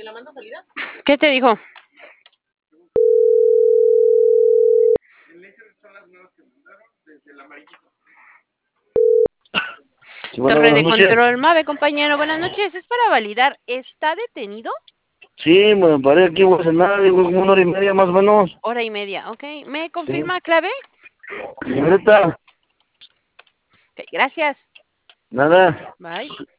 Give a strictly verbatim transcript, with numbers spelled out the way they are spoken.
¿Qué te dijo? Sí, bueno, Torre buenas de noches. control Mave, compañero. Buenas noches. Es para validar. ¿Está detenido? Sí, me paré aquí, voy a cenar, digo, como una hora y media más o menos. Hora y media. Ok. ¿Me Sí. confirma clave? Señorita, Ok, gracias. nada. Bye.